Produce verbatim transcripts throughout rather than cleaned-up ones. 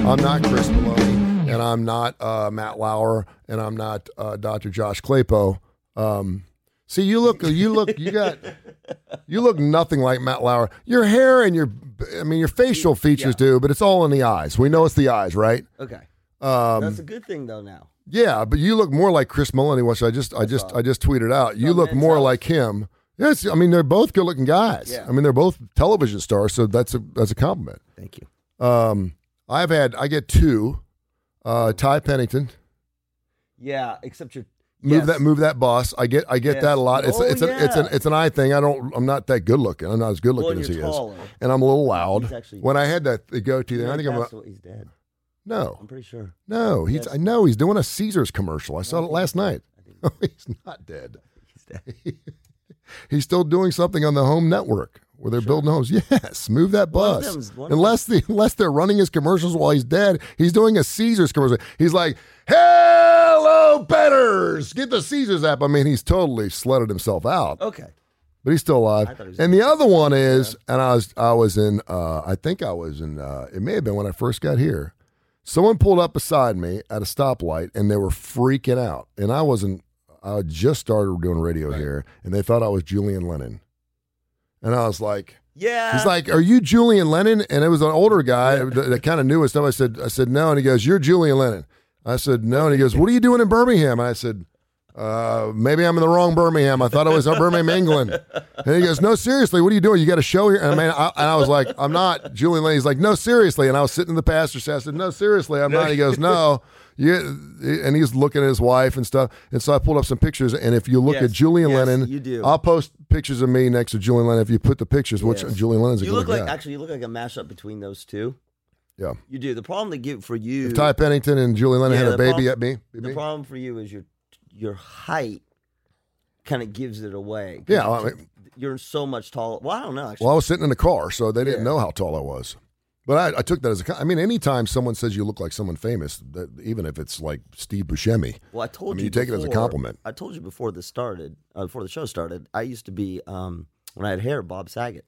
I'm not Chris Maloney, and I'm not uh, Matt Lauer, and I'm not uh, Doctor Josh Claypo. Um, see, you look, you look, you got, you look nothing like Matt Lauer. Your hair and your, I mean, your facial features yeah. do, but it's all in the eyes. We know it's the eyes, right? Okay. Um, That's a good thing, though. Now. Yeah, but you look more like Chris Maloney, which I just, I just, I just tweeted out. You look more like him. Yes, I mean they're both good-looking guys. Yeah. I mean they're both television stars, so that's a that's a compliment. Thank you. Um, I've had, I get two. Uh, Ty Pennington. Yeah, except you're. Move yes. that, move that boss. I get, I get yes. that a lot. It's, oh, it's, yeah. an, it's an, it's an eye thing. I don't, I'm not that good looking. I'm not as good looking well, as he taller. is, and I'm a little loud. Actually, when I had that goatee, there, I think I'm. A, he's dead. No, I'm pretty sure. No, he's. Yes. I know he's doing a Caesars commercial. I saw it last night. Oh, he's not dead. He's dead. He's still doing something on the home network where they're sure. building homes. Yes, move that bus. One one unless the unless they're running his commercials while he's dead, he's doing a Caesars commercial. He's like, "Hello, betters, get the Caesars app." I mean, he's totally sledded himself out. Okay, but he's still alive. He and the other one is, yeah. and I was I was in. Uh, I think I was in. Uh, it may have been when I first got here. Someone pulled up beside me at a stoplight, and they were freaking out, and I wasn't. I just started doing radio right. here, and they thought I was Julian Lennon. And I was like, yeah. He's like, "Are you Julian Lennon?" And it was an older guy yeah. that, that kind of knew his stuff. I said, I said, "No." And he goes, "You're Julian Lennon." I said, "No." And he goes, "What are you doing in Birmingham?" And I said, uh, maybe I'm in the wrong Birmingham. I thought I was in Birmingham, England. And he goes, "No, seriously, what are you doing? You got a show here?" And I mean, I, and I was like, "I'm not Julian Lennon." He's like, "No, seriously." And I was sitting in the pastor's house. I said, "No, seriously, I'm not." He goes, "No." Yeah, and he's looking at his wife and stuff. And so I pulled up some pictures. And if you look yes, at Julian yes, Lennon, you do. I'll post pictures of me next to Julian Lennon. If you put the pictures, yes. which Julian Lennon's a you good look like guy. Actually, you look like a mashup between those two. Yeah, you do. The problem they give for you, if Ty Pennington and Julian Lennon yeah, had a baby problem, at me, the me. problem for you is your your height kind of gives it away. Yeah, well, I mean, you're so much taller. Well, I don't know. Actually. Well, I was sitting in the car, so they didn't yeah. know how tall I was. But I, I took that as a. I mean, anytime someone says you look like someone famous, that, even if it's like Steve Buscemi, well, I told I mean, you, you take before, it as a compliment. I told you before this started, uh, before the show started. I used to be um, when I had hair, Bob Saget.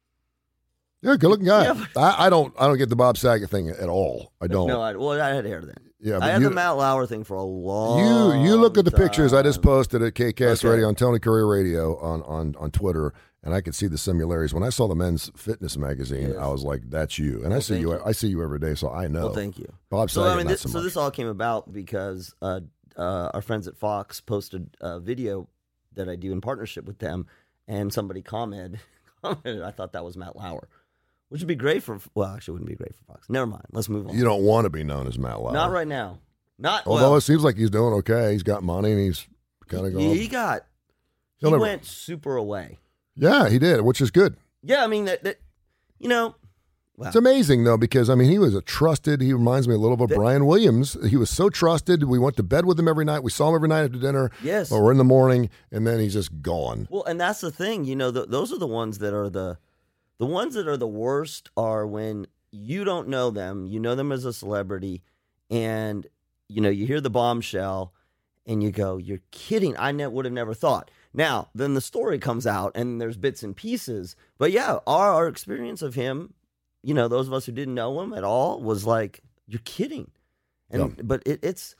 Yeah, good looking guy. Yeah, but, I, I don't. I don't get the Bob Saget thing at all. I don't. No, I, well, I had hair then. Yeah, I had you, the Matt Lauer thing for a long. You you look at the time. pictures I just posted at K K S okay. Radio on Tony Curry Radio on, on, on Twitter, and I could see the similarities. When I saw the Men's Fitness magazine, yes. I was like, "That's you." And well, I see you, you. I see you every day, so I know. Well, thank you, Bob so Saget. I mean, not this, so, so much. this all came about because uh, uh, our friends at Fox posted a video that I do in partnership with them, and somebody commented. commented I thought that was Matt Lauer. Which would be great for, well, actually, it wouldn't be great for Fox. Never mind. Let's move on. You don't want to be known as Matt Lauer. Not right now. Not Although well, it seems like he's doing okay. He's got money and he's kind of going. He got, he never, went super away. Yeah, he did, which is good. Yeah, I mean, that, that you know. Wow. It's amazing, though, because, I mean, he was a trusted, he reminds me a little of a that, Brian Williams. He was so trusted. We went to bed with him every night. We saw him every night after dinner. Yes. Or in the morning, and then he's just gone. Well, and that's the thing. You know, the, those are the ones that are the, The ones that are the worst are when you don't know them, you know them as a celebrity, and, you know, you hear the bombshell, and you go, "You're kidding. I ne- would have never thought." Now, then the story comes out, and there's bits and pieces. But, yeah, our, our experience of him, you know, those of us who didn't know him at all, was like, "You're kidding." And yeah. But it, it's...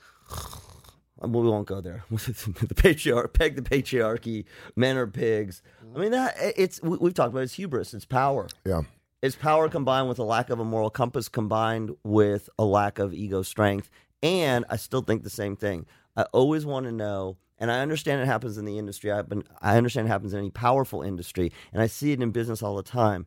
We won't go there. the patriarch, peg the patriarchy. Men are pigs. I mean, that it's we've talked about it, it's hubris. It's power. Yeah, it's power combined with a lack of a moral compass, combined with a lack of ego strength. And I still think the same thing. I always want to know, and I understand it happens in the industry. I've been, I understand it happens in any powerful industry, and I see it in business all the time.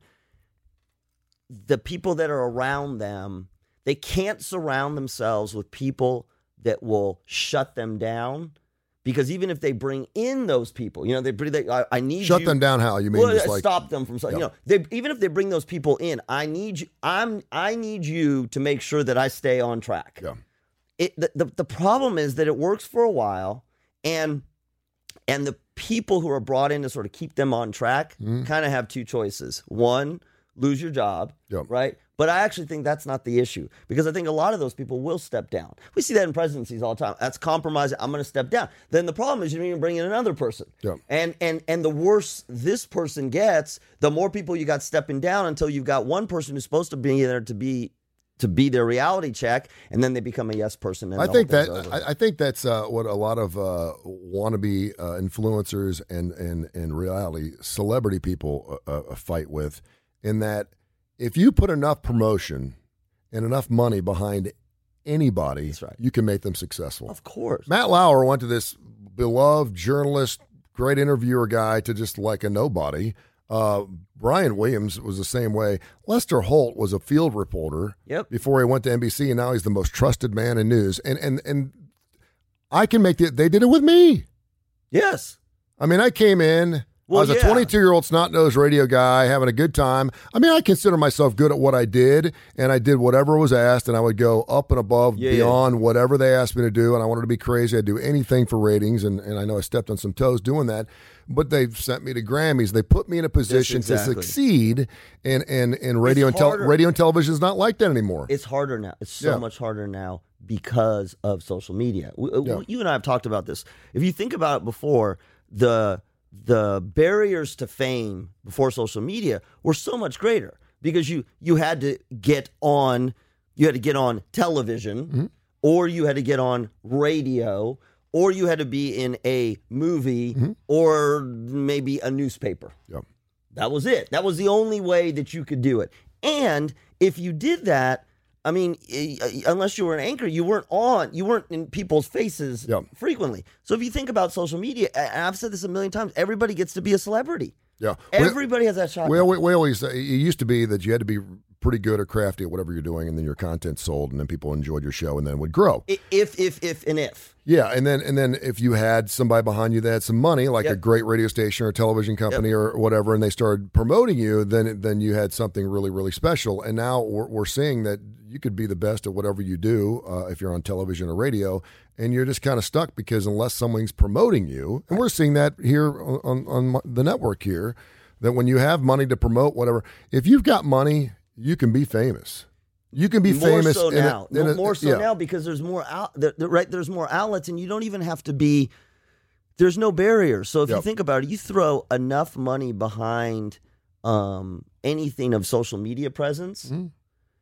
The people that are around them, they can't surround themselves with people that will shut them down, because even if they bring in those people, you know, they, they I, I need shut you, them down. How you mean? Well, just like, stop them from, yeah. you know, they, even if they bring those people in, I need you. I'm I need you to make sure that I stay on track. Yeah. It the, the the problem is that it works for a while, and and the people who are brought in to sort of keep them on track mm. kind of have two choices. One, lose your job, yep. right? But I actually think that's not the issue, because I think a lot of those people will step down. We see that in presidencies all the time. That's compromise. I'm going to step down. Then the problem is you don't even bring in another person. Yeah. And and and the worse this person gets, the more people you got stepping down until you've got one person who's supposed to be there to be to be their reality check, and then they become a yes person. And I the think whole that thing's over. I, I think that's uh, what a lot of uh, wannabe uh, influencers and, and and reality celebrity people uh, uh, fight with, in that if you put enough promotion and enough money behind anybody, That's right. you can make them successful. Of course. Matt Lauer went to this beloved journalist, great interviewer guy, to just like a nobody. Uh, Brian Williams was the same way. Lester Holt was a field reporter Yep. before he went to N B C, and now he's the most trusted man in news. And and and I can make it. They did it with me. Yes. I mean, I came in. Well, I was a yeah. twenty-two-year-old snot-nosed radio guy having a good time. I mean, I consider myself good at what I did, and I did whatever was asked, and I would go up and above, Yeah, beyond yeah. whatever they asked me to do, and I wanted to be crazy. I'd do anything for ratings, and, and I know I stepped on some toes doing that, but they've sent me to Grammys. They put me in a position Yes, exactly. to succeede, and, and, and radio, and tel- harder. radio and television is not like that anymore. It's harder now. It's so Yeah. much harder now because of social media. We, Yeah. You and I have talked about this. If you think about it before, the the barriers to fame before social media were so much greater because you you had to get on you had to get on television Mm-hmm. or you had to get on radio or you had to be in a movie Mm-hmm. or maybe a newspaper. Yep. That was it. That was the only way that you could do it. And if you did that, I mean, eh, unless you were an anchor, you weren't on, you weren't in people's faces Yep. frequently. So if you think about social media, and I've said this a million times, everybody gets to be a celebrity. Yeah. Everybody has that shot. Well, we, we always, it used to be that you had to be pretty good or crafty at whatever you're doing, and then your content sold, and then people enjoyed your show, and then it would grow. If, if, if, and if. Yeah, and then and then if you had somebody behind you that had some money, like Yep. a great radio station or a television company or whatever, and they started promoting you, then then you had something really, really special. And now we're, we're seeing that you could be the best at whatever you do uh, if you're on television or radio, and you're just kind of stuck because unless someone's promoting you, and we're seeing that here on, on, on the network here, that when you have money to promote whatever, if you've got money, you can be famous. You can be more famous so in a- now. in a- more so yeah. now because there's more out there, there- right. There's more outlets, and you don't even have to be. There's no barrier. So if you Yep. think about it, you throw enough money behind um, anything of social media presence. Mhm.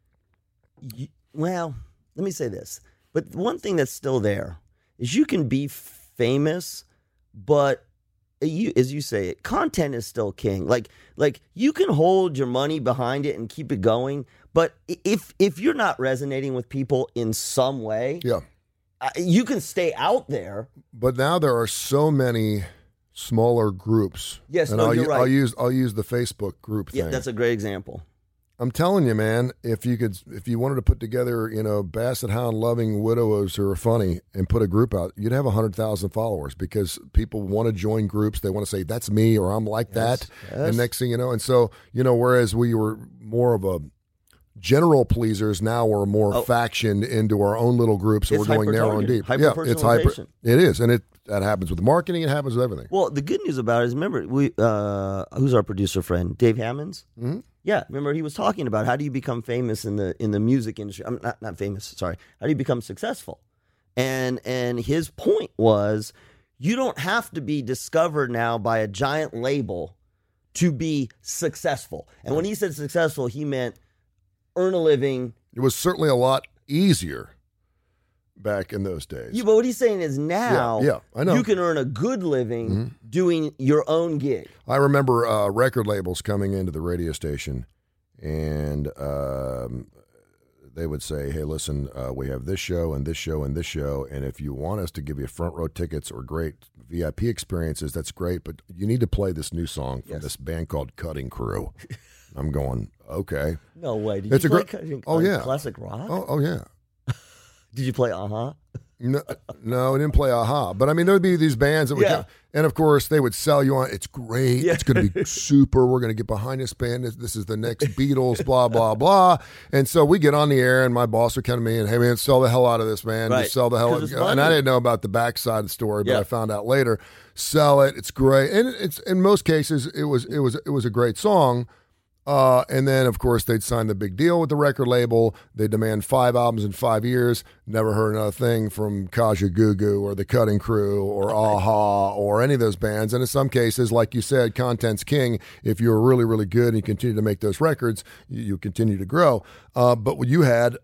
You, well, let me say this. But one thing that's still there is you can be famous, but you, as you say, content is still king. Like, like you can hold your money behind it and keep it going, but if if you're not resonating with people in some way, Yeah. uh, you can stay out there. But now there are so many smaller groups. Yes, and no, I'll, you're u- right. I'll use I'll use the Facebook group Yeah, thing. that's a great example. I'm telling you, man, if you could, if you wanted to put together, you know, Basset Hound loving widows who are funny and put a group out, you'd have a hundred thousand followers because people want to join groups. They want to say that's me or I'm like Yes, that. yes. And next thing you know, and so you know, whereas we were more of a general pleasers, now we're more Oh. factioned into our own little groups, and It's we're going narrow and hyper-targeted, deep. Yeah, it's hyper. hyper-personalization. It is, and it that happens with marketing. It happens with everything. Well, the good news about it is, remember, we uh, who's our producer friend, Dave Hammonds. Mhm. Yeah, remember he was talking about how do you become famous in the in the music industry? I'm not not famous. Sorry, how do you become successful? And and his point was, you don't have to be discovered now by a giant label to be successful. And when he said successful, he meant earn a living. It was certainly a lot easier back in those days. Yeah, but what he's saying is now, Yeah, yeah, I know. you can earn a good living Mhm. doing your own gig. I remember uh, record labels coming into the radio station, and um, they would say, "Hey, listen, uh, we have this show and this show and this show, and if you want us to give you front row tickets or great V I P experiences, that's great. But you need to play this new song from Yes. this band called Cutting Crew." I'm going, okay. No way. Did It's you a play great- cutting- oh, like yeah. classic rock? Oh, oh yeah. Did you play uh-huh? No, no, I didn't play Aha. But I mean, there'd be these bands that would Yeah. come, and of course, they would sell you on, it's great, Yeah. it's going to be super, we're going to get behind this band, this, this is the next Beatles, blah, blah, blah. And so we get on the air, and my boss would come to me and, hey, man, sell the hell out of this, man. Right. Just sell the hell out 'Cause of it's it. And I money. didn't know about the backside of the story, but Yeah. I found out later. Sell it, it's great. And it's in most cases, it was it was it was a great song. Uh, and then, of course, they'd sign the big deal with the record label. They demand five albums in five years. Never heard another thing from Kaja Gugu or the Cutting Crew or Aha or any of those bands. And in some cases, like you said, content's king. If you were really, really good and you continue to make those records, you, you continue to grow. Uh, but what you had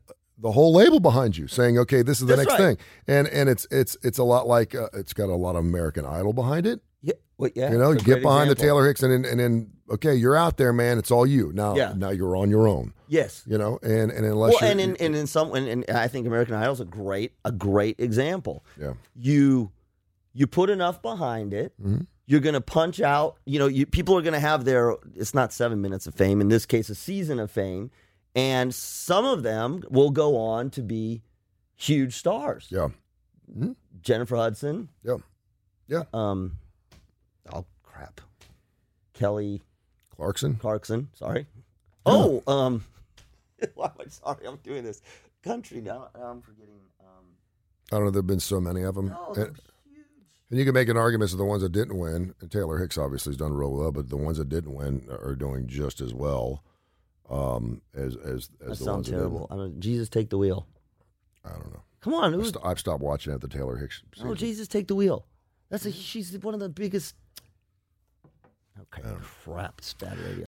the whole label behind you, saying, "Okay, this is the That's next right. thing," and and it's it's it's a lot like uh, it's got a lot of American Idol behind it. Yeah, well, yeah. You know, you it's a get great behind example. the Taylor Hicks, and then and then okay, you're out there, man. It's all you now. Yeah. Now you're on your own. Yes. You know, and and unless Well, you're, and in and in some, and, and I think American Idol's a great a great example. yeah, You you put enough behind it. Mhm. You're going to punch out. You know, you, people are going to have their. It's not seven minutes of fame. In this case, a season of fame, and some of them will go on to be huge stars. yeah, Jennifer Hudson. yeah, yeah. Um. Oh crap. Kelly Clarkson. Clarkson. Sorry. Oh. Um. Why am I sorry? I'm doing this. Country now. I'm forgetting. Um. I don't know. There've been so many of them. No, and, they're huge. and you can make an argument to the ones that didn't win. And Taylor Hicks obviously has done real well, but the ones that didn't win are doing just as well um, as as That as the sounds ones terrible. that I don't, Jesus, take the wheel. didn't. I don't know. Come on, I've, who's, st- I've stopped watching at the Taylor Hicks. oh season. Jesus, take the wheel. That's a she's one of the biggest. Okay, crap, it's bad radio.